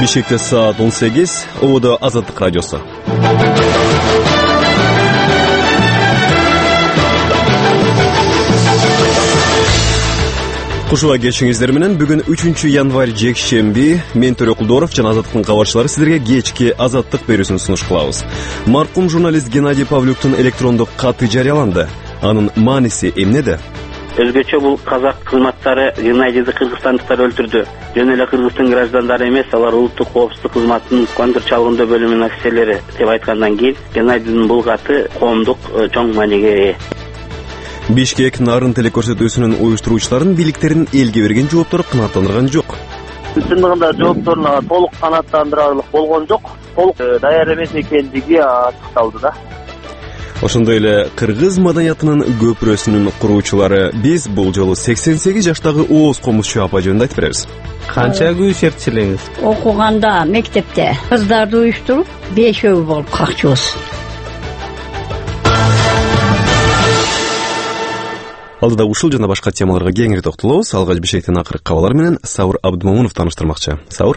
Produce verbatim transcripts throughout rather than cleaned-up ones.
Бишкекте саат он сегиз, Ободо Азаттык радиосу. Кушуга кечиңиздер менен бүгүн үчүнчү январь жекшемби, мен Төрө Кулдоров жана Азаттыктын кабарчылары сиздерге кечки Азаттык берүүсүн сунуш кылабыз. Маркум журналист Геннадий Павлюктун электрондук каты жарыяланды. Анын мааниси эмнеде? Өзгөчө бул казак кызматтары Геннадийди кыргызстандыктар өлтүрдү. Жөн эле Кыргыздын граждандары эмес, алар улуттук коопсуздук кызматынын контр чалгындоо бөлүмүнүн офицерлери деп айткандан кийин Геннадийдин бул каты коомдук чоң мааниге ээ. Бишкек нарын телекөрсөтүүсүнүн уюштуруучуларын бийликтеринин элге берген жооптору канааттандырган жок. Чындыгында жоопторуна толук канааттандырарлык болгон жок. Толук даяр эмес экендиги ачыкталды да. Ошондой эле кыргыз маданиятынын көпүрөсүнүн куруучулары биз бул жолу сексен сегиз жаштагы Ооз Комузчу апа жөнүндө айтып беребиз. Канча күчөрчү элеңиз? Окуганда мектепте кыздарды уюштуруп, бешөө болуп какчубуз. Алдыда ушул жана башка темаларга кеңири токтолобуз. Алгач Бишкектин акыркы кабарлары менен Саур Абдымомунов тааныштырмакчы. Саур.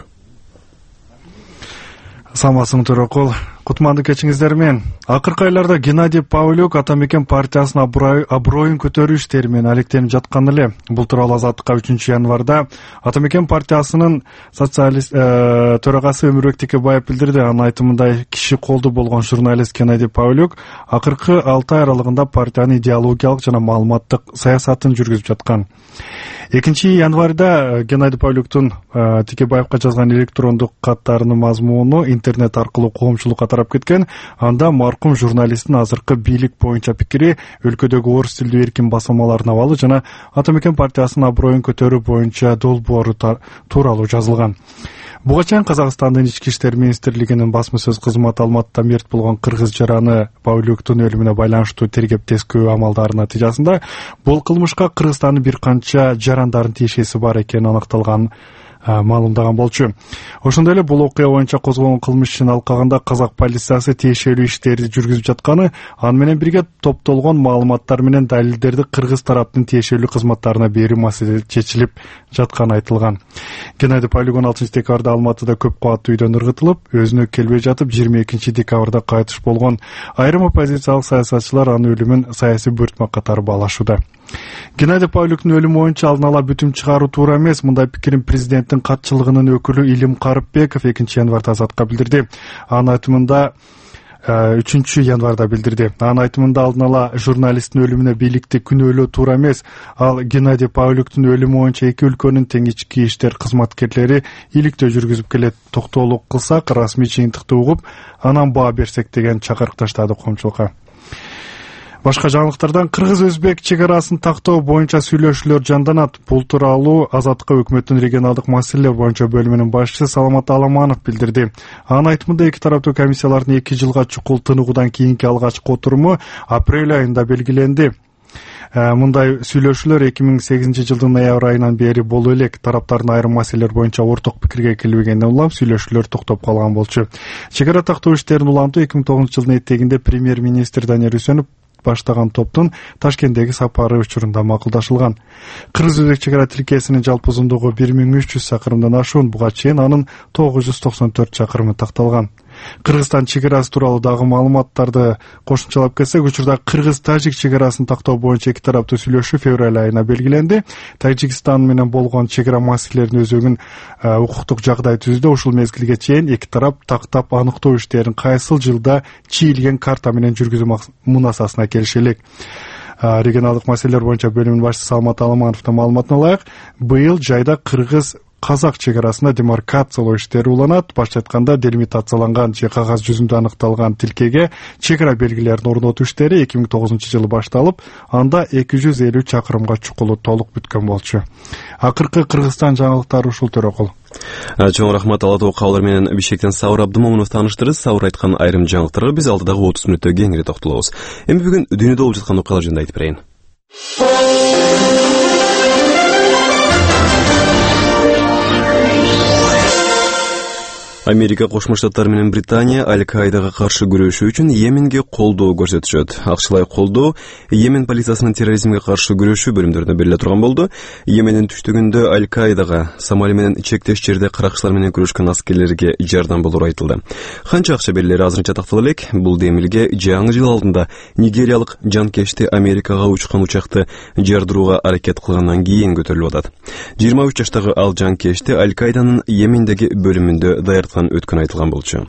Самасың Төрөкул, кутманды кечиңиздер менен. Акыркы айларда Геннадий Павлюк Ата Мекен партиясынын аброюн көтөрүү иштери менен алектенип жаткан эле. Бул тууралуу Азаттыкка үчүнчү январда Ата Мекен партиясынын социалист төрагасы Өмүрбек Текебаев билдирди. Анын айтымында киши колду болгон журналист Геннадий Павлюк акыркы алты ай аралыгында партиянын идеологиялык жана маалыматтык саясатын жүргүзүп жаткан. экинчи январда Геннадий Павлюктун Текебаевка жазган электрондук каттарынын мазмуну интернет аркылуу коомчулукка тарап кеткен. Анда маркум журналисттин азыркы бийлик боюнча пикири өлкөдөгү орус тилдүү эркин басылмалардын абалы жана Ата Мекен партиясынын аброюн көтөрүү боюнча долбоору тууралуу жазылган. Буга чейин Казакстандын ички иштер министрлигинин басма сөз кызматы Алматыда мерт болгон кыргыз жараны Павлюктун өлүмүнө байланыштуу тергеп-тескөө амалдарынын натыйжасында бул кылмышка Кыргызстандын бир канча жарандардын тиешеси бар экени аныкталган маалымдаган болчу. Ошондой эле бул окуя боюнча козголгон кылмыш ишин алкагында казак полициясы тиешелүү иштерди жүргүзүп жатканы, аны менен бирге топтолгон маалыматтар менен далилдерди кыргыз тараптын тиешелүү кызматтарына берүү маселеси чечилип жатканы айтылган. Геннадий Павлюк он алтынчы декабрда Алматыда көп кабаттуу үйдөн ыргытылып, өзүнө келбей жатып жыйырма экинчи декабрда кайтыш болгон. Айрым оппозициялык саясатчылар анын өлүмүн саясий буйртма катары баалашууда. Геннадий Павлюктун өлүмү боюнча алдын ала бүтүм чыгаруу туура эмес. Мындай пикирин президенттин катчылыгынын өкүлү Илим Карыпбеков экинчи январда Азатка билдирди. Анын айтымында үчүнчү январда билдирди. Анын айтымында алдын ала журналисттин өлүмүнө бийликти күнөөлөө туура эмес. Ал Геннадий Павлюктун өлүмү боюнча эки өлкөнүн тең ички иштер кызматкерлери иликтөө жүргүзүп келет. Токтоолук кылсак, расмий жыйынтыкты угуп, анан баа берсек деген чакырык таштады коомчулукка. Башка жаңылыктардан кыргыз-өзбек чек арасын тактоо боюнча сүйлөшүүлөр жанданат. Бул тууралуу Азаттыкка өкмөттүн регионалдык маселелер боюнча бөлүмүнүн башчысы Саламат Аламанов билдирди. Анын айтымында эки тараптуу комиссиялардын эки жылга чукул тыныгуудан кийинки алгачкы отуруму апрель айында белгиленди. Мындай сүйлөшүүлөр эки миң сегизинчи жылдын ноябрь айынан бери болуп элек. Тараптардын айрым маселелер боюнча орток пикирге келбегенден улам сүйлөшүүлөр токтоп калган болчу. Чек ара тактоо иштерин улантуу эки миң тогузунчу жылдын этегинде премьер-министр Данияр Үсөнов баштаган топтун Ташкенттеги сапары учурунда макулдашылган. Кыргыз-өзбек чек ара тилкесинин жалпы узундугу бир миң үч жүз чакырымдан ашуун, буга чейин анын тогуз жүз токсон төрт чакырымы такталган. Кыргызстан чек арасы тууралуу дагы маалыматтарды кошумчалап кетсек, учурда Кыргыз-Тажик чек арасын тактоо боюнча эки тараптуу сүйлөшүү февраль айына белгиленди. Тажикстан менен болгон чек ара маселелерин өзөгүн укуктук жагдай түздү. Ушул мезгилге чейин эки тарап тактап аныктоо иштерин кайсыл жылда чийилген карта менен жүргүзүү мунасасына келише элек. Регионалдык маселелер боюнча бөлүмүнүн башчысы Саламат Аламановдун маалыматына ылайык, быйыл жайда кыргыз казак чек арасында демаркациялоо иштери уланат. Башка айтканда, делимитацияланган же кагаз жүзүндө аныкталган тилкеге чек ара белгилерин орнотуу иштери эки миң тогузунчу жылы башталып, анда эки жүз элүү чакырымга чукулу толук бүткөн болчу. Акыркы Кыргызстан жаңылыктары ушул Төрөкул. Чоң рахмат. Алатоо кабарлар менен Бишкектен Саур Абдымомунов тааныштырды. Саур айткан айрым жаңылыктарга биз алдыдагы отуз мүнөттө кеңири токтолобуз. Эми бүгүн дүйнөдө болуп жаткан окуялар жөнүндө айтып берейин. Америка Кошмо Штаттары менен Британия Аль-Каидага каршы күрөшүү үчүн Йеменге колдоо көрсөтүшөт. Акчалай колдоо Йемен полициясынын терроризмге каршы күрөшүү бөлүмдөрүнө бериле турган болду. Йемендин түштүгүндө Аль-Каидага Сомали менен чектеш жерде каракчылар менен күрөшкөн аскерлерге жардам болору айтылды. Канча акча берилери азырынча тактала элек. Бул демилге жаңы жыл алдында нигериялык жанкешти Америкага учкан учакты жардырууга аракет кылгандан кийин көтөрүлүп атат. жыйырма үч жаштагы ал жанкешти Аль-Каиданын Йемендеги бөлүмүндө даярткан өткөн айтылган болчу.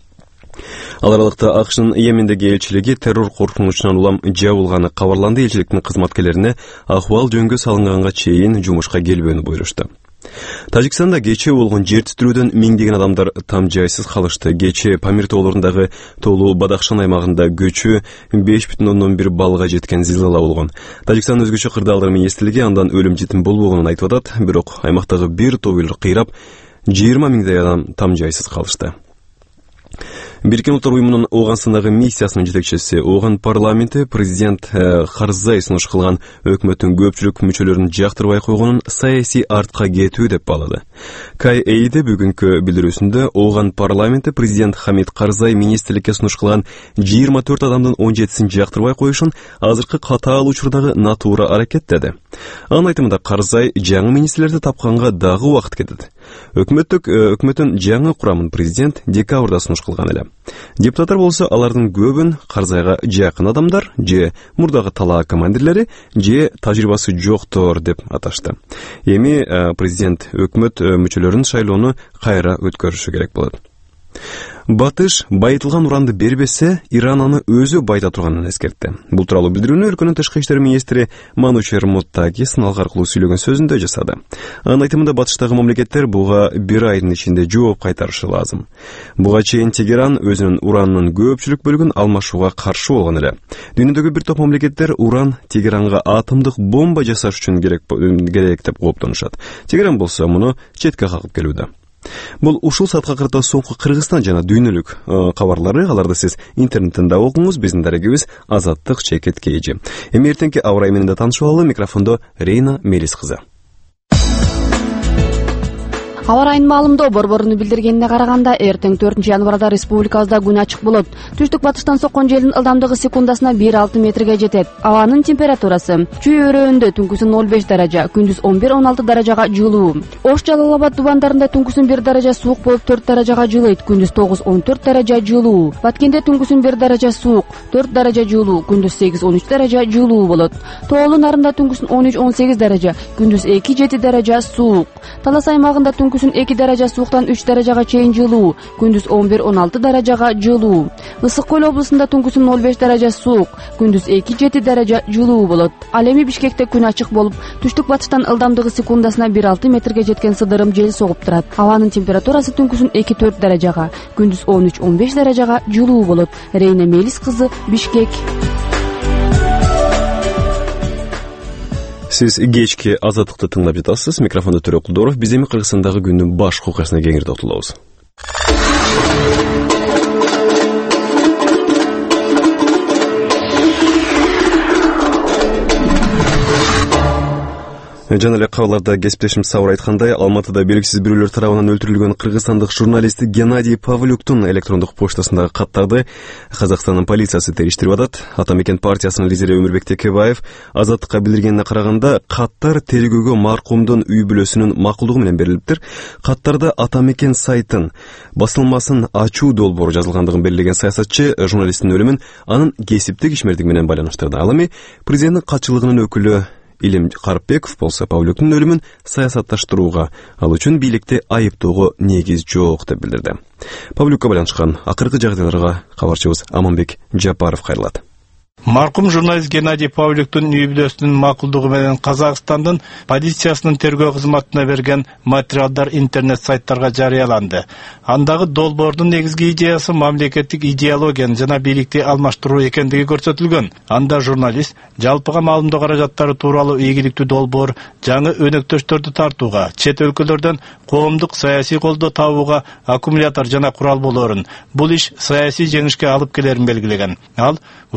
Ал аралыкта АКШнын Йемендеги элчилиги террор коркунучунан улам жабылганы кабарланды. Элчиликтин кызматкерлерине акыбал жөнгө салынганга чейин жумушка келбөөнү буйрушту. Тажикстанда кечээ болгон жер титирүүдөн миңдеген адамдар там жайсыз калышты. Кечээ Памир тоолорундагы Толу Бадахшан аймагында көчүү беш бүтүн ондон бир баллга жеткен зилзала болгон. Тажикстан өзгөчө кырдаалдар министрлиги андан өлүм житим болбогонун айтып атат, бирок аймактагы бир топ үй кыйрап, жыйырма миңдей адам там жайсыз калышты. Бириккен Улуттар уюмунун Ооганстандагы миссиясынын жетекчиси, Ооган парламенти президент Карзай сунуш кылган өкмөттүн көпчүлүк мүчөлөрүн жактырбай койгонун саясий артка кетүү деп баалады. Кай Эйде бүгүнкү билдирүүсүндө Ооган парламенти президент Хамид Карзай министрликке сунуш кылган жыйырма төрт адамдын он жетисин жактырбай коюшун азыркы катаал учурдагы натуура аракет деди. Анын айтымында Карзай жаңы министрлерди тапканга дагы убакыт кетет. Өкмөттүк өкмөттүн жаңы курамын президент декабрда сунуш кылган эле. Депутаттар болсо алардын көбүн Карзайга жакын адамдар, же мурдагы талаа командирлери, же тажрыйбасы жоктор деп аташты. Эми президент өкмөт мүчөлөрүнүн шайлоону кайра өткөрүшү керек болот. Батыш байытылган уранды бербесе, Иран аны өзү байта турганын эскертти. Бул тууралуу билдирүүнү өлкөнүн тышкы иштер министри Манучер Моттаги сыналгы аркылуу сүйлөгөн сөзүндө жасады. Анын айтымында батыштагы мамлекеттер буга бир айдын ичинде жооп кайтарышы лазым. Буга чейин Тегеран өзүнүн уранынын көпчүлүк бөлүгүн алмашууга каршы болгон эле. Дүйнөдөгү бир топ мамлекеттер уран Тегеранга атомдук бомба жасаш үчүн керек керек деп кооптонушат. Тегеран болсо муну четке кагып келүүдө. Бул ушул саатка карата соңку Кыргызстан жана дүйнөлүк кабарлары, аларды сиз интернеттен да окуңуз. Биздин дарегибиз Азаттык Чекет Кейжи. Эми эртеңки аба ырайы менен да таанышып алалы. Микрофондо Рейна Мелис кызы. Аба ырайынын маалымдоо борборуну билдиргенине караганда, эртең төртүнчү январда республикабызда күн ачык болот. Түштүк батыштан соккон желдин ылдамдыгы секундасына бир алты метрге жетет. Абанын температурасы чүй өрөөндө түнкүсүн ноль беш даража, күндүз он бир он алты даражага жылуу. Ош Жалал Абад дубандарында түнкүсүн бир даража суук болуп төрт даражага жылыйт, күндүз тогуз он төрт даража жылуу. Баткенде түнкүсүн бир даража суук, төрт даража жылуу, күндүз сегиз он үч даража жылуу болот. Тоолу Нарында түнкүсүн он үч он сегиз даража, күндүз эки жети даража суук. Талас аймагында түнкүсүн эки даража сууктан үч даражага чейин жылуу, күндүз он бир он алты даражага жылуу. Ысык Көл облусунда түнкүсүн ноль беш даража суук, күндүз эки жети даража жылуу болот. Ал эми Бишкекте күн ачык болуп, түштүк батыштан ылдамдыгы секундасына бир алты метрге жеткен сыдырым жел согуп турат. Абанын температурасы түнкүсүн эки төрт даражага, күндүз он үч он беш даражага жылуу болот. Рейна Мелис кызы, Бишкек. Сиз кечки Азаттыкты тыңдап жатасыз. Микрофондо Төрөк Кулдоров. Биз эми Кыргызстандагы күндүн баш окуясына кеңири токтолобуз. Жана эле кабарларда кесиптешим Сабыр айткандай, Алматыда белгисиз бирөөлөр тарабынан өлтүрүлгөн кыргызстандык журналист Геннадий Павлюктун электрондук почтасындагы каттарды Казакстандын полициясы териштирип атат. Ата мекен партиясынын лидери Өмүрбек Текебаев Азаттыкка билдиргенине караганда, каттар тергөөгө маркумдун үй бүлөсүнүн макулдугу менен берилиптир. Каттарда Ата мекен сайтын басылмасын ачуу долбоору жазылгандыгын белгилеген саясатчы журналисттин өлүмүн анын кесиптик ишмердиги менен байланыштырды. Ал эми президенттин катчылыгынын өкүлү Илим Карпеков болсо Павлюктун өлүмүн саясатташтырууга, ал үчүн бийликти айыптоого негиз жок деп билдирди. Павлюкка байланышкан акыркы жагдайларга кабарчыбыз Аманбек Жапаров кайрылат. Маркум журналист Геннадий Павлюктун үй бүлөсүнүн макулдугу менен Казакстандын полициясынын тергөө кызматына берген материалдар интернет сайттарга жарыяланды. Андагы долбоордун негизги идеясы мамлекеттик идеологияны жана бийликти алмаштыруу экендиги көрсөтүлгөн. Анда журналист жалпыга маалымдоо каражаттары тууралуу ийгиликтүү долбоор, жаңы өнөктөштөрдү тартууга, чет өлкөлөрдөн коомдук саясий колдоо табууга аккумулятор жана курал болоорун, бул иш саясий жеңишке алып келерин белгилеген. Ал учурда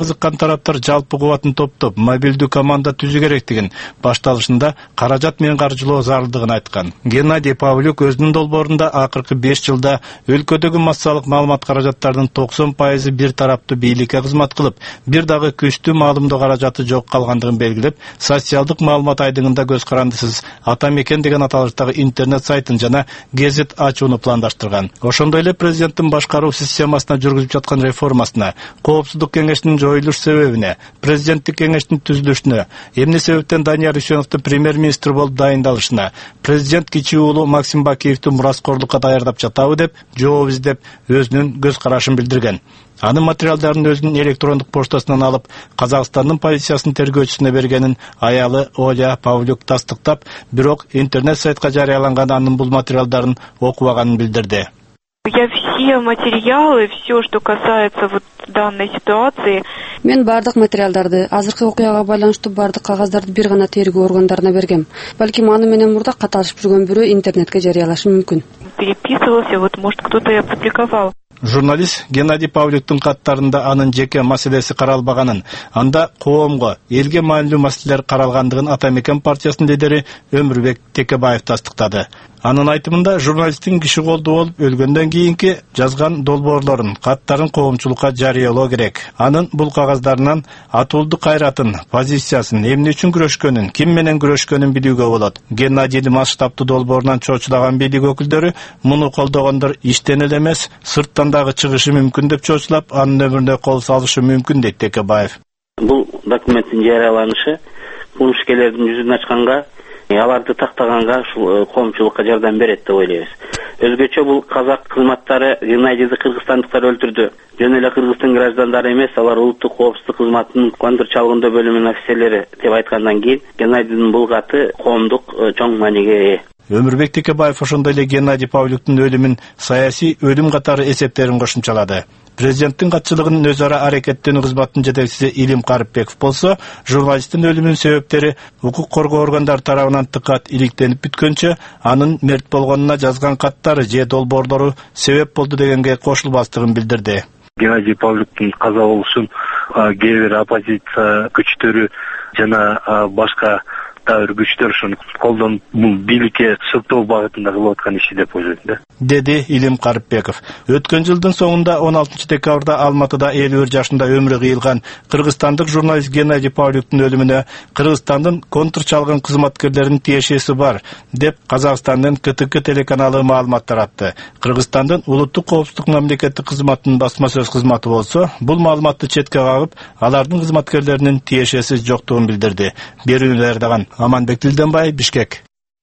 кызыккан тараптар жалпы кубатын топтоп мобилдүү команда түзүү керектигин, башталышында каражат менен каржылоо зарылдыгын айткан. Геннадий Павлюк өзүнүн долбоорунда акыркы беш жылда өлкөдөгү массалык маалымат каражаттарынын токсон пайызы бир тараптуу бийликке кызмат кылып, бир дагы күчтүү маалымдоо каражаты жок калгандыгын белгилеп, социалдык маалымат айдыгында көз карандысыз Ата мекен деген аталыштагы интернет сайтын жана гезит ачууну пландаштырган. Ошондой эле президенттин башкаруу системасына жүргүзүп жаткан реформасына, коопсуздук кеңешинин жоюлуш себебине, президенттик кеңештин түзүлүшүнө, эмне себептен Данияр Үсеновдун премьер-министр болуп дайындалышына, президент кичи уулу Максим Бакиевди мураскорлукка даярдап жатабы деп жооп издеп, өзүнүн көз карашын билдирген. Анын материалдарын өзүнүн электрондук поштасынан алып, Казакстандын полициясынын тергөөчүсүнө бергенин аялы Оля Павлюк тастыктап, бирок интернет сайтка жарыяланган анын бул материалдарын окубаганын билдирди. Я все материалы, все, что касается вот данной ситуации. Мен бардык материалдарды, азыркы окуяга байланыштуу бардык кагаздарды бир гана тергөө органдарына бергем. Балким аны менен мурда катышып жүргөн бирөө интернетке жарыялашы мүмкүн. Переписывался, вот может кто-то и опубликовал. Журналист Геннадий Павлюктун каттарында анын жеке маселеси каралбаганын, анда коомго, элге маанилүү маселелер каралгандыгын Ата мекен партиясынын лидери Өмүрбек Текебаев тастыктады. Анын айтымында журналисттин киши колдуу болуп өлгөндөн кийинки жазган долбоорлорун, каттарын коомчулукка жарыялоо керек. Анын бул кагаздарынан атуулдук кайратын, позициясын, эмне үчүн күрөшкөнүн, ким менен күрөшкөнүн билүүгө болот. Геннадийдин масштабтуу долбоорунан чочулаган бийлик өкүлдөрү муну колдогондор иштен эле эмес, сырттан дагы чыгышы мүмкүн деп чочулап, анын өмүрүнө кол салышы мүмкүн дейт Текебаев. Бул документтин жарыяланышы кылмышкерлердин жүзүн ачканга, аларды тактаганга ушул коомчулукка жардам берет деп ойлойбуз. Өзгөчө бул казак кызматтары Геннадийди кыргызстандыктар өлтүрдү. Жөн эле кыргыздын граждандары эмес, алар улуттук коопсуздук кызматынын контр чалгындоо бөлүмүнүн офицерлери деп айткандан кийин Геннадийдин бул каты коомдук чоң мааниге ээ. Өмүрбек Текебаев ошондой эле Геннадий Павлюктун өлүмүн саясий өлүм катары эсептерин кошумчалады. Президенттин катчылыгынын өз ара аракеттенүү кызматынын жетекчиси Илим Карыпбеков болсо, журналисттин өлүмүнүн себептери укук коргоо органдары тарабынан тыкат иликтенип бүткөнчө, анын мерт болгонуна жазган каттары же долбоорлору себеп болду дегенге кошулбастыгын билдирди. Геннадий Павлюктун каза болушун кээ бир оппозиция күчтөрү жана башка бир күчтөр ушуну колдонуп бул бийликке сылтоо багытында кылып аткан иши деп ойлойм да, деди Илим Карыпбеков. Өткөн жылдын соңунда он алтынчы декабрда Алматыда элүү бир жашында өмүрү кыйылган кыргызстандык журналист Геннадий Павлюктун өлүмүнө Кыргызстандын контр чалган кызматкерлеринин тиешеси бар деп Казакстандын К Т К телеканалы маалымат таратты. Кыргызстандын улуттук коопсуздук мамлекеттик кызматынын басма сөз кызматы болсо, бул маалыматты четке кагып, алардын кызматкерлеринин тиешеси жоктугун билдирди. Берүүнү даган Аманбек Дилденбай, Бишкек.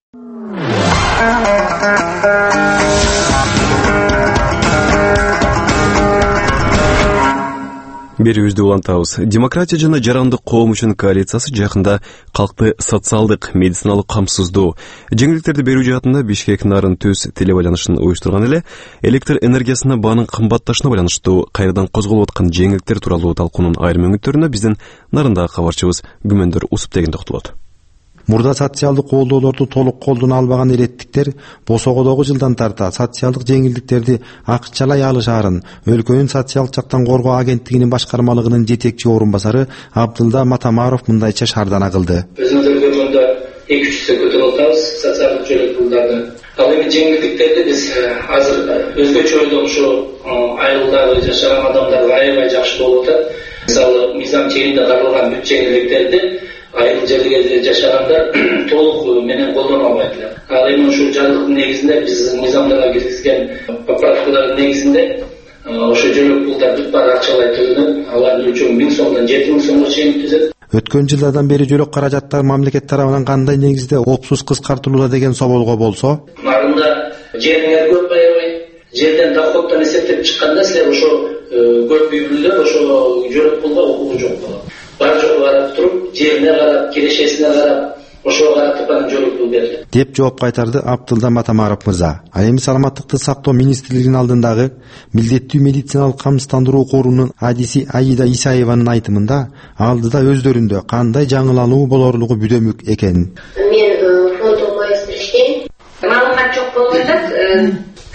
Берүүбүздү улантабыз. Демократия жана жарандык коом үчүн коалициясы жакында калкты социалдык, медициналык камсыздоо, жеңилдиктерди берүү жаатында Бишкек нарын төз телебайланышын уюштурган эле, электр энергиясына баанын кымбатташына байланыштуу кайрадан козголуп аткан жеңилдиктер тууралуу талкуунун айрым өңүттөрүнө биздин нарындагы кабарчыбыз Күмөндөр Усуптеген токтолот. Мурда социалдык колдоолорду толук колдоно албаган эреттиктер босогодогу жылдан тарта социалдык жеңилдиктерди акчалай алышаарын өлкөнүн социалдык жактан коргоо агенттигинин башкармалыгынын жетекчи орун басары Абдылда Матамаров мындайча шаардана кылды. Өзүбүздүн өлкөмүздө эки үч есе көтөрүп атабыз социалдык жөнөкөй пулдарды. Ал эми жеңилдиктерди биз азыр өзгөчө ойлоп ушу айылдагы жашаган адамдарга аябай жакшы болуп атат. Мисалы мыйзам чегинде каралган бүт жеңилдиктерди айыл жерде жашагандар толук менен колдоно албайт эле. Ал эми ушул жарлыктын негизинде биз мыйзамдарга киргизген поправкалардын негизинде ошо жөнөк пулдар бүт баары акчалай төлөнөт. Алардын үчүн миң сомдон жети миң сомго чейин түзөт. Өткөн жылдардан бери жөлөк каражаттар мамлекет тарабынан кандай негизде опсуз кыскартылууда деген соолго болсо, нарында жериңер көп аябай, жерден доходтон эсептеп чыкканда силер ошо көп үй бүлөлөр ошо жөнөк пулга укугу жок болот. Бар жогу карап туруп, жерине карап, кирешесине карап, ошого каратып анан жөнөк пул берилет деп жооп кайтарды Абдылда Матамаров мырза. А эми саламаттыкты сактоо министрлигинин алдындагы милдеттүү медициналык камсыздандыруу корунун адиси Аида Исаеванын айтымында алдыда өздөрүндө кандай жаңылануу болорлугу бүдөмүк экен. Мен фондо боюнча иштейм. Маалымат жок болгондо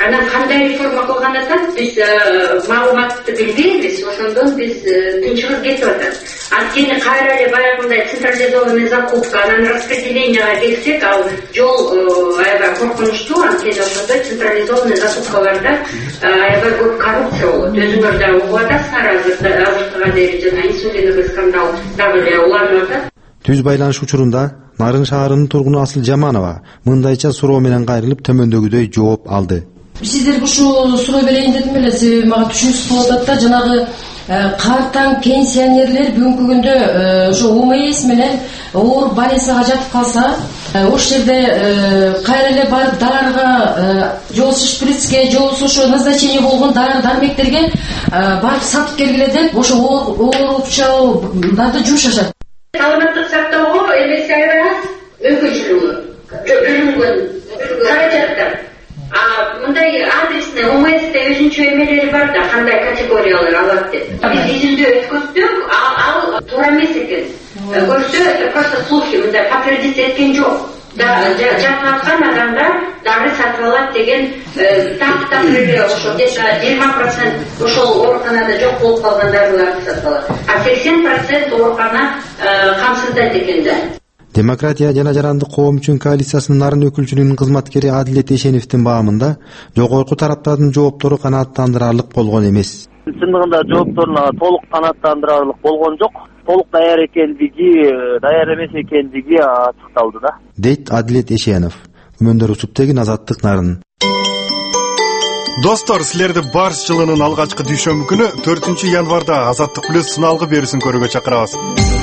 Анан кандай реформа кылган атат, биз маалыматты билбейбиз, ошондон биз тынчыбыз кетип атат. Анткени кайра эле баягындай централизованный закупка, анан распределенияга келсек, ал жол аябай коркунучтуу, анткени ошондой централизованный закупкаларда аябай көп коррупция болот. Өзүңөр да угуп атасыңар азыркыга дейин жана инсулиновый скандал дагы эле уланып атат. Түз байланыш учурунда Нарын шаарынын тургуну Асыл Жаманова мындайча суроо менен кайрылып төмөндөгүдөй жооп алды. Сиздерге ушул суроо берейин дедим эле, себеби мага түшүнүксүз болуп атат да, жанагы картаң пенсионерлер бүгүнкү күндө ошо ОМС менен ооруп больницага жатып калса, ошол жерде кайра эле барып дарыга, жолсуз шприцке, жолсуз ошо назначение болгон дары дармектерге барып сатып келгиле деп, ошо оорупчуларды жумшашат. Саламаттык сактоого эмеси аябай аз, өлкө жылуу бөлүнгөн каражаттар. А мындай адресный ОМСте өзүнчө эмелери бар да, кандай категориялар алат деп. Биз изилдөө өткөздүк, ал туура эмес экен. Көрсө, это просто слухи, мындай подтвердить эткен жок. Да, жаңылткан адамдар дары сатып алат деген так-так эле ошо где-то жыйырма процент ошол ооруканада жок болуп калган дарыларды сатып алат. А сексен процент оорукана камсыздайт экен да. Демократия жана жарандык коом үчүн коалициясынын Нарын өкүлчүлүгүнүн кызматкери Адилет Эшеновдин баамында жогорку тараптардын жооптору канааттандырарлык болгон эмес. Чындыгында жоопторуна толук канааттандырарлык болгон жок. Толук даяр экендиги, даяр эмес экендиги ачыкталды да. Дейт Адилет Эшенов. Күмөндөр Усуптегин, Азаттык, Нарын. Достор, силерди Барс жылынын алгачкы дүйшөмбү күнү төртүнчү январда Азаттык плюс сыналгы берүүсүн көрүүгө чакырабыз.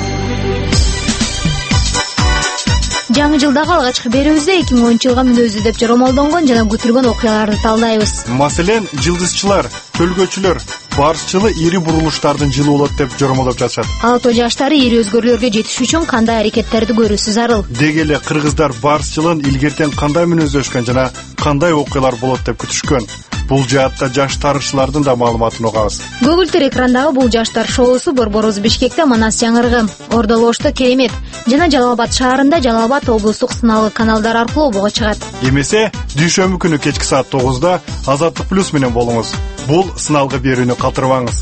Жаңы жылдагы алгачкы берүүбүздө эки миң онунчу жылга мүнөздүү деп жоромолдонгон жана күтүлгөн окуяларды талдайбыз. Маселен, жылдызчылар, төлгөчүлөр Барс жылы ири бурулуштардын жылы болот деп жоромолдоп жатышат. Алты жаштары ири өзгөрүүлөргө жетиш үчүн кандай аракеттерди көрүүсү зарыл. Деги эле кыргыздар Барс жылын илгертен кандай мүнөздөшкөн жана кандай окуялар болот деп күтүшкөн. Бул жаатта жаш тарыхчылардын да маалыматын угабыз. Көгүлтүр экрандагы бул жаштар шоусу Борборубуз Бишкекте, Манас Жаңыргы, Ордолошто Керемет жана Жалал Абад шаарында Жалал Абад облустук сыналгы каналдар аркылуу обого чыгат. Эмесе дүйшөмбү күнү кечки саат тогузда Азаттык плюс менен болуңуз. Бул сыналгы берүүнү калтырбаңыз.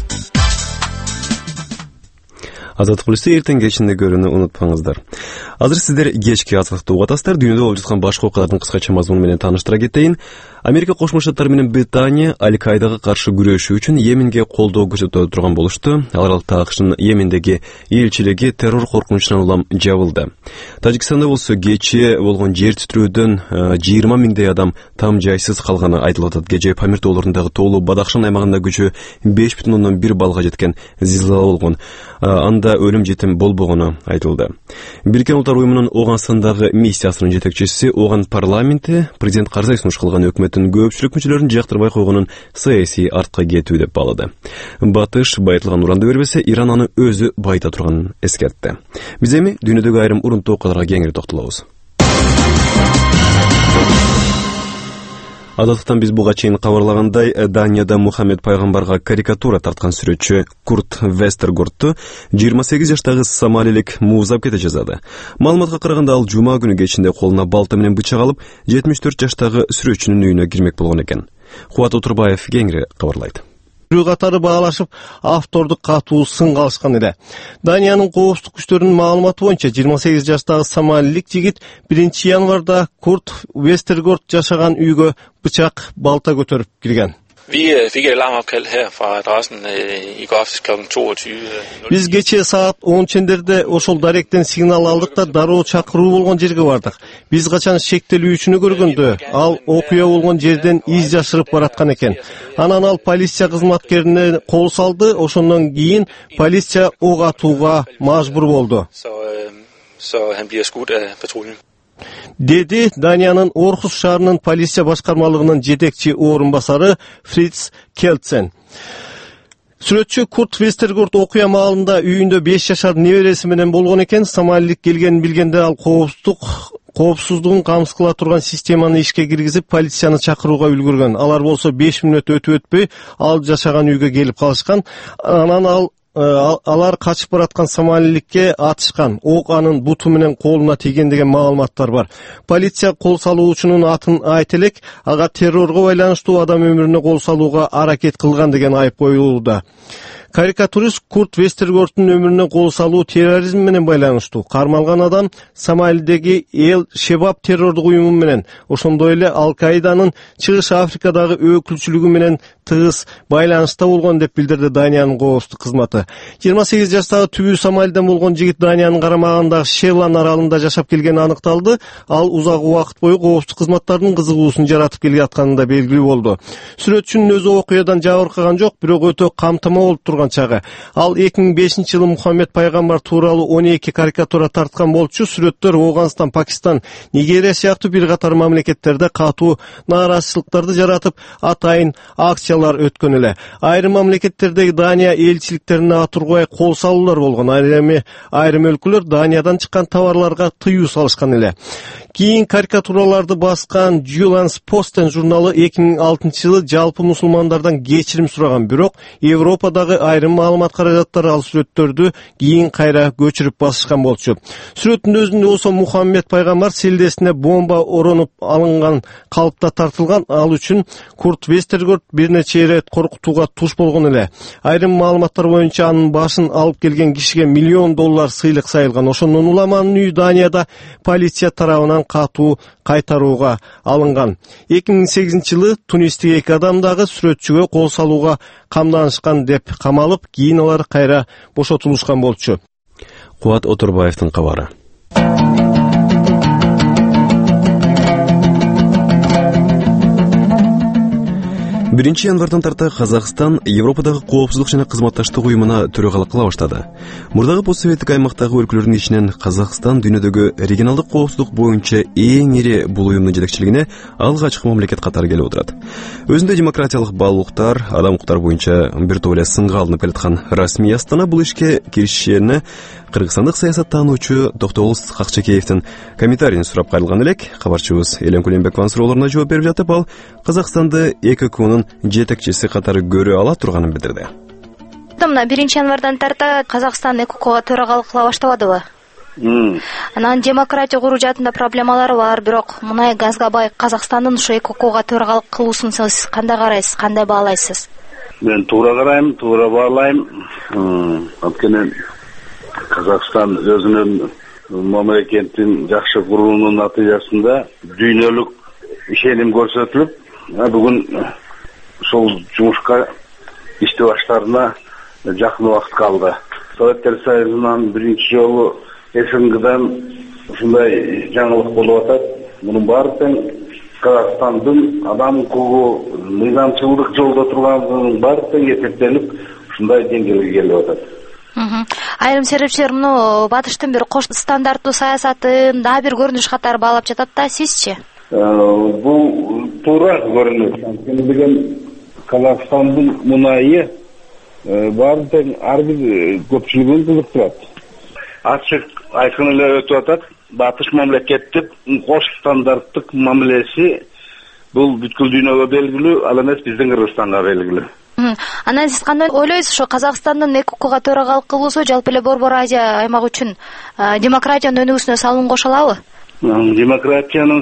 Азаттык плюсту эртең кечинде көрүүнү унутпаңыздар. Азыр сиздер кечки азаттыкты угуп атасыздар. Дүйнөдө болуп жаткан башка окуялардын кыскача мазмуну менен тааныштыра кетейин. Америка Кошмо Штаттары менен Британия Аль-Каидага каршы күрөшүү үчүн Йеменге колдоо көрсөтө турган болушту. Ал аралыкта АКШнын Йемендеги элчилиги террор коркунучунан улам жабылды. Тажикстанда болсо кечээ болгон жер титирөөдөн жыйырма миңдей адам там жайсыз калганы айтылып атат. Кечээ Памир тоолорундагы тоолуу Бадахшан аймагында күчү беш бүтүн ондон бир баллга жеткен зилзала болгон. Анда өлүм жетим болбогону айтылды. Бириккен Улуттар уюмунун Ооганстандагы миссиясынын жетекчиси Ооган парламенти президент Карзай сунуш кылган өкмөттүн көпчүлүк мүчөлөрүн жактырбай койгонун саясий артка кетүү деп баалады. Батыш байытылган уранды бербесе, Иран аны өзү байыта турганын эскертти. Биз эми дүйнөдөгү айрым урунтуу окуяларга кеңири токтолобуз. Адаттан биз буга чейин кабарлагандай, Данияда Мухаммед пайгамбарга карикатура тарткан сүрөтчү Курт Вестергортту жыйырма сегиз жаштагы сомалилик муузап кете жазады. Маалыматка караганда, ал жума күнү кечинде колуна балта менен бычак алып, жетимиш төрт жаштагы сүрөтчүнүн үйүнө кирмек болгон экен. Кубат Утурбаев кеңири кабарлайт. Күрүү катары баалашып, автордук катуу сынга алышкан эле. Даниянын коопсуздук күчтөрүнүн маалыматы боюнча жыйырма сегиз жаштагы сомалилик жигит биринчи январда Курт Вестергорт жашаган үйгө бычак, балта көтөрүп кирген. Vi fik et alarmopkald her fra adressen i går aftes klokken toogtyve. Биз кечээ саат он чендерде ошол даректен сигнал алдык да дароо чакыруу болгон жерге бардык. Биз качан шектелүүчүнү көргөндө ал окуя болгон жерден из жашырып бараткан экен. Анан ал полиция кызматкерине кол салды, ошондон кийин полиция ок атууга мажбур болду. Så han bliver skudt af patruljen. Деди Даниянын Орхус шаарынын полиция башкармалыгынын жетекчи орун басары Фриц Келтсен. Сүрөтчү Курт Вестергорт окуя маалында үйүндө беш жашар небереси менен болгон экен. Сомалилик келгенин билгенде ал коопсуздук коопсуздугун камсыз кыла турган системаны ишке киргизип, полицияны чакырууга үлгүргөн. Алар болсо беш мүнөт өтүп өтпөй ал жашаган үйгө келип калышкан. Анан ал алар качып бараткан сомалиликке атышкан. Ок анын буту менен колуна тийген деген маалыматтар бар. Полиция кол салуучунун атын айта элек, ага террорго байланыштуу адам өмүрүнө кол салууга аракет кылган деген айып коюлууда. Карикатурист Курт Вестергорттун өмүрүнө кол салуу терроризм менен байланыштуу. Кармалган адам Сомалидеги Эл Шебаб террордук уюму менен, ошондой эле Ал-Каиданын Чыгыш Африкадагы өкүлчүлүгү менен тыгыз байланышта болгон деп билдирди Даниянын коопсуздук кызматы. жыйырма сегиз жаштагы түбү Сомалиден болгон жигит Даниянын карамагындагы Шеллан аралында жашап келгени аныкталды. Ал узак убакыт бою коопсуздук кызматтардын кызыгуусун жаратып келе атканы да белгилүү болду. Сүрөтчүнүн өзү окуядан жабыркаган жок, бирок өтө камтыма болуп турган чагы. Ал эки миң бешинчи жылы Мухаммед пайгамбар тууралуу он эки карикатура тарткан болчу. Сүрөттөр Оогандстан, Пакистан, Нигерия сыяктуу бир катар мамлекеттерде катуу нааразычылыктарды жаратып, атайын акциялар өткөн эле. Айрым мамлекеттердеги Дания элчиликтерине атургай кол салуулар болгон. Айрым айрым өлкөлөр Даниядан чыккан товарларга тыюу салышкан эле. Кийин карикатураларды баскан Julans Posten журналы эки миң алтынчы жылы жалпы мусулмандардан кечирим сураган, бирок Европадагы айрым маалымат каражаттары ал сүрөттөрдү кийин кайра көчүрүп басышкан болчу. Сүрөттүн өзүндө болсо Мухаммед пайгамбар селдесине бомба оронуп алынган калыпта тартылган. Ал үчүн Курт Вестергорт бир нече ирет коркутууга туш болгон эле. Айрым маалыматтар боюнча анын башын алып келген кишиге миллион доллар сыйлык сайылган. Ошондон улам анын үйү Данияда полиция тарабынан катуу кайтарууга алынган. эки миң сегизинчи жылы тунистик эки адам дагы сүрөтчүгө кол салууга камданышкан деп камалып, кийин алар кайра бошотулушкан болчу. Куат Отурбаевдин кабары. биринчи январдан тарта Казакстан Европадагы коопсуздук жана кызматташтык уюмуна төрагалык кыла баштады. Мурдагы постсоветтик аймактагы өлкөлөрдүн ичинен Казакстан дүйнөдөгү регионалдык коопсуздук боюнча эң ири бул уюмдун жетекчилигине алгачкы мамлекет катары келип отурат. Өзүндө демократиялык баалуулуктар, адам укуктары боюнча бир топ эле сынга алынып келаткан расмий Астана бул ишке киришишине кыргызстандык саясаттануучу Токтогул Какчекеевдин комментарийин сурап кайрылган элек. Кабарчыбыз Элен Кулембекованын суроолоруна жооп берип жатып, ал Казакстанды Э К Кнын жетекчиси катары көрө ала турганын билдирди. Мына биринчи январдан тарта Казакстан Э К Кга төрагалык кыла баштабадыбы? Анан демократия куруу жаатында проблемалары бар, бирок мунай газга бай Казакстандын ушу Э К Кга төрагалык кылуусун сиз кандай карайсыз, кандай баалайсыз? Мен туура карайм, туура баалайм. Анткени Казакстан өзүнүн мамлекетин жакшы куруунун натыйжасында дүйнөлүк ишеним көрсөтүлүп, бүгүн ошол жумушка ишти баштаарына жакын убакыт калды. Советтер Союзунан биринчи жолу С Н Гдан ушундай жаңылык болуп атат. Мунун баары тең Казакстандын адам укугу, мыйзамчылдык жолдо турганын баары тең эсептелип, ушундай деңгээлге келип атат. Айрым серепчилер муну батыштын бир кош стандарттуу саясатын дагы бир көрүнүш катары баалап жатат да, сизчи? Бул туура көрүнүш. Анткени деген Казакстандын мунайы баары тең ар бир көпчүлүгүн кызыктырат. Ачык айкын эле өтүп атат. Батыш мамлекеттик кош стандарттык мамилеси бул бүткүл дүйнөгө белгилүү, ал эмес биздин Кыргызстанга белгилүү. Анан сиз кандай ойлойсуз, ошо Казакстандын Э К Кга төрагалык кылуусу жалпы эле Борбор Азия аймагы үчүн демократиянын өнүгүүсүнө салым кошо алабы? Демократиянын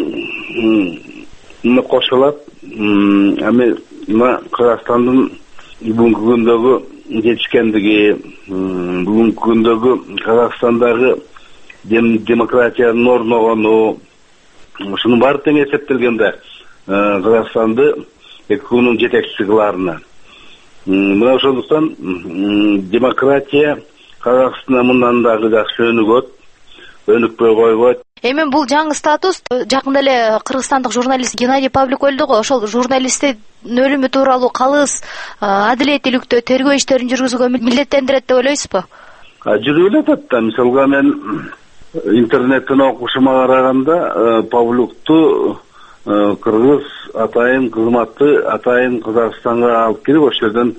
салымына кошулат. Эми мына Казакстандын бүгүнкү күндөгү жетишкендиги, бүгүнкү күндөгү Казакстандагы демократиянын орногону, ушунун баары тең эсептелгенде Казакстанды Э К Кнын жетекчиси кылаарына. Мына ошондуктан демократия Казакстанда мындан дагы жакшы өнүгөт, өнүкпөй койбойт. Эми бул жаңы статус жакында эле кыргызстандык журналист Геннадий Павлюк өлдү го. Ошол журналисттин өлүмү тууралуу калыс адилеттүүлүктө тергөө иштерин жүргүзүүгө милдеттендирет деп ойлойсузбу? Жүрүп эле атат да. Мисалга мен интернеттен окушума караганда Павлюкту кыргыз атайын кызматы атайын Казакстанга алып келип, ошол жерден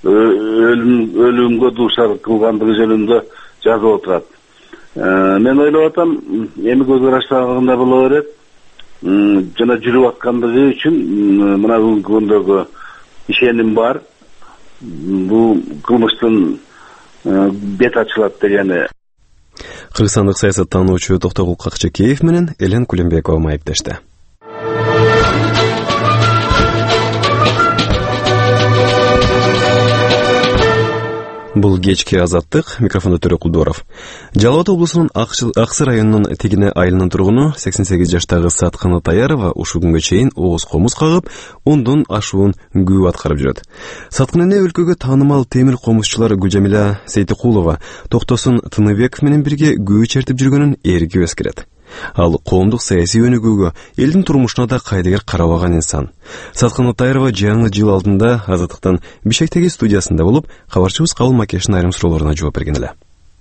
өлүмгө дуушар кылгандыгы жөнүндө жазып отурат. Мен ойлоп атам, эми көз караштагында боло берет. Жана жүрүп аткандыгы үчүн мына бүгүнкү күндөгү ишеним бар. Бул кылмыштын бет ачылат дегени. Кыргызстандык саясаттануучу Токтогул Какчекеев менен Элен Кулембекова маектешти. Бул кечки азаттык, микрофондо Төрө Кулдоров. Жалал Абад облусунун Аксы районунун Тегине айылынын тургуну сексен сегиз жаштагы Саткан Атаярова ушул күнгө чейин ооз комуз кагып, ондон ашуун күбө аткарып жүрөт. Саткан эне өлкөгө таанымал темир комузчулар Гүлжамила Сейтикулова Токтосун Тыныбеков менен бирге күбө чертип жүргөнүн эрги эскерет. Ал коомдук саясий өнүгүүгө, элдин турмушуна да кайдыгер карабаган инсан. Саткан Атаярова жаңы жыл алдында Азаттыктын Бишкектеги студиясында болуп, кабарчыбыз Кабыл Макештин айрым суроолоруна жооп берген эле.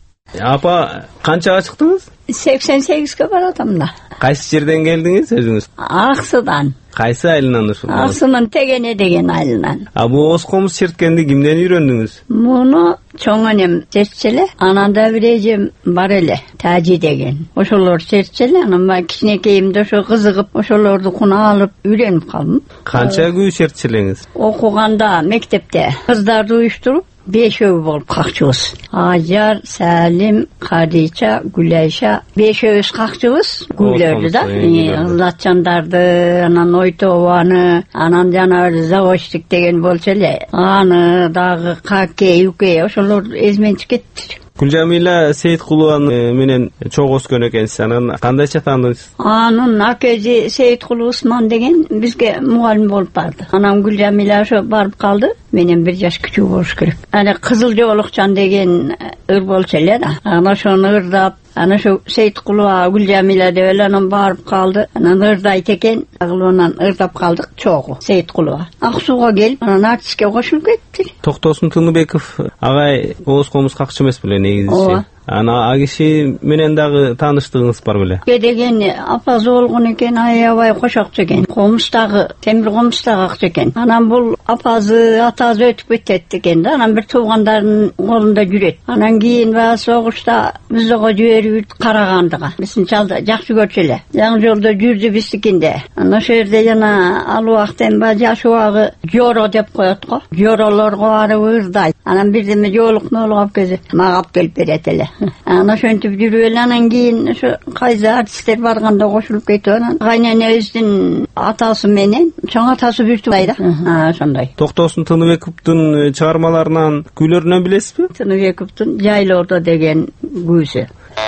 Апа, канчага чыктыңыз? сексен сегизге баратам да. Кайсы жерден келдиңиз өзүңүз? Аксыдан. Кайсы айылынан ушул? Аксынын Тегене деген айылынан. А бул ооз комуз черткенди кимден үйрөндүңүз? Муну чоң энем чертчеле, анан да бир эжем бар эле, Тажи деген. Ошолор чертчеле, анан мен кичинекейимде ошо кызыгып, ошолорду куна алып үйрөнүп калдым. Канча күбө чертчелеңиз? Окуганда мектепте кыздарды уюштуруп бешөө болуп какчыбыз. Ажар, Сәлим, Кадича, Гүлайша бешөөбүз какчыбыз гүлөрдү да. Кызлатчандарды, анан Ойтобаны, анан жана Заводчик деген болчу эле. Аны дагы Каке, Юке ошолор эзменчик кетти. Гүлжамила Сейиткулова менен чогуу өскөн экенсиз. Анан кандайча таандыңыз? Анын акеси Сейиткулова Усман деген бизге мугалим болуп барды. Анан Гүлжамила ошо барып калды. Менен бир жаш күчүү болуш керек. Аны Кызыл Жоолукчан деген ыр болчу эле да. Анан ошону ырдап, анан ошо Сейиткулова Гүлжамила деп эле анан барып калды. Анан ырдайт экен, агылынан ырдап калдык чогуу Сейиткулова. Ак сууга келип, анан артистке кошулуп кетти. Токтосун Тыныбеков агай ооз комуз какчы эмес беле негизи? Ана а киши менен дагы тааныштыгыңыз бар беле? Деген апасы болгон экен, аябай кошокчу экен. Комуздагы, темир комуздагы акчы экен. Анан бул апасы, атасы өтүп кетет экен да. Анан бир туугандардын колунда жүрөт. Анан кийин баягы согушта биздого жиберип Карагандыга. Биздин чалда жакшы көрчү эле. Жаңы жолдо жүрдү биздикинде. Анан ошол жерде жана ал убактан баягы жаш убагы жоро деп коет го. Жоролорго барып ырдайт. Анан бирдеме жоолукну алып келип, мага алып келип берет эле. Анан ошентип жүрүп эле анан кийин ошо кайсы артисттер барганда кошулуп кетип анан кайненебиздин атасы менен чоң атасы биртубай да. Ошондой. Токтосун Тыныбековдун чыгармаларынан күйлөрүнөн билесизби? Тыныбековдун Жайлоодо деген күүсү.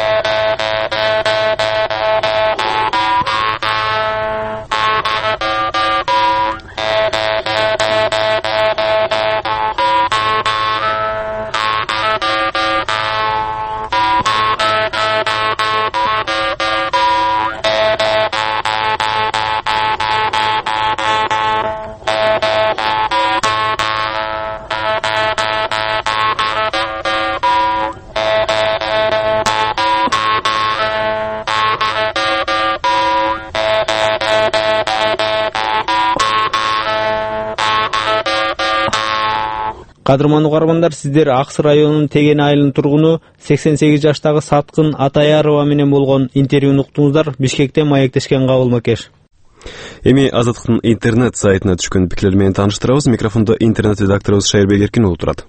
Кадырман угармандар, сиздер Аксы районунун Тегене айылынын тургуну сексен сегиз жаштагы Саткан Атаярова менен болгон интервьюну уктуңуздар. Бишкектен маектешкен Кабыл Макеш. Эми Азаттыктын интернет сайтына түшкөн пикирлер менен тааныштырабыз. Микрофондо интернет редакторубуз Шайырбек Эркин уулу турат.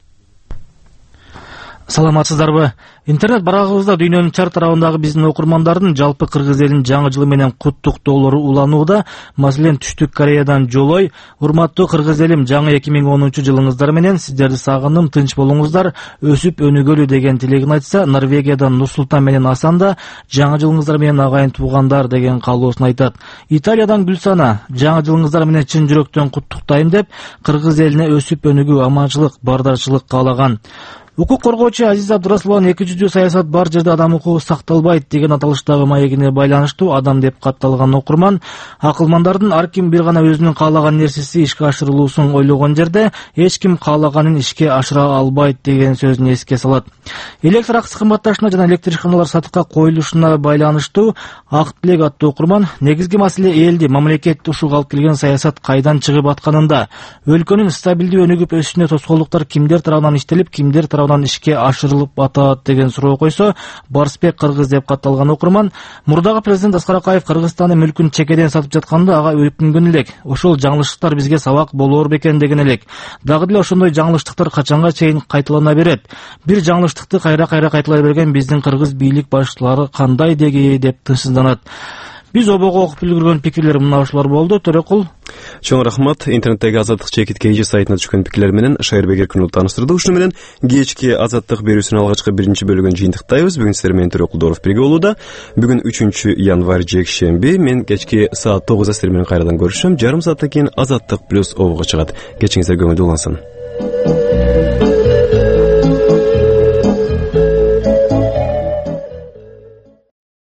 Саламатсыздарбы? Интернет барагыбызда дүйнөнүн чар тарабындагы биздин окурмандардын жалпы кыргыз элинин жаңы жылы менен куттуктоолору уланууда. Маселен, Түштүк Кореядан Жолой: урматтуу кыргыз элим, жаңы эки миң онунчу жылыңыздар менен сиздерди сагындым, тынч болуңуздар, өсүп өнүгөлү деген тилегин айтса, Норвегиядан Нурсултан менен Асан да жаңы жылыңыздар менен агайын туугандар деген каалоосун айтат. Италиядан Гүлсана: жаңы жылыңыздар менен чын жүрөктөн куттуктайм деп, кыргыз элине өсүп өнүгүү, аманчылык, бардарчылык каалаган. Укук коргоочу Азиз Абдурасуловдун эки жүздүү саясат бар жерде адам укугу сакталбайт деген аталыштагы маегине байланыштуу адам деп катталган окурман, акылмандардын ар ким бир гана өзүнүн каалаган нерсеси ишке ашырылуусун ойлогон жерде эч ким каалаганын ишке ашыра албайт деген сөзүн эске салат. Электр акысы кымбатташына жана электр ишканалар сатыкка коюлушуна байланыштуу Ак тилек аттуу окурман негизги маселе элди, мамлекетти ушуга алып келген саясат кайдан чыгып атканында, өлкөнүн стабилдүү өнүгүп өсүшүнө тоскоолдуктар кимдер тарабынан иштелип, кимдер тарабынан тарабынан ишке ашырылып атат деген суроо койсо, Барсбек Кыргыз деп катталган окурман, мурдагы президент Аскар Акаев Кыргызстандын мүлкүн чекеден сатып жатканда ага өкүнгөн элек. Ошол жаңылыштыктар бизге сабак болоор бекен деген элек. Дагы деле ошондой жаңылыштыктар качанга чейин кайталана берет? Бир жаңылыштыкты кайра-кайра кайталай берген биздин кыргыз бийлик башчылары кандай деги деп тынчсызданат. Биз обого окуп үлгүргөн пикирлер мына ушулар болду. Төрөкул. Чоң рахмат. Интернеттеги Азаттык чекит кей сайтына түшкөн пикирлер менен Шайырбек Эркинов тааныштырды. Ушуну менен кечки Азаттык берүүсүнүн алгачкы биринчи бөлүгүн жыйынтыктайбыз. Бүгүн сиздер менен Төрөкулдоров бирге болууда. Бүгүн үчүнчү январь жекшемби. Мен кечки саат тогузда сиздер менен кайрадан көрүшөм. Жарым сааттан кийин Азаттык плюс обого чыгат. Кечиңиздер көңүлдүү улансын.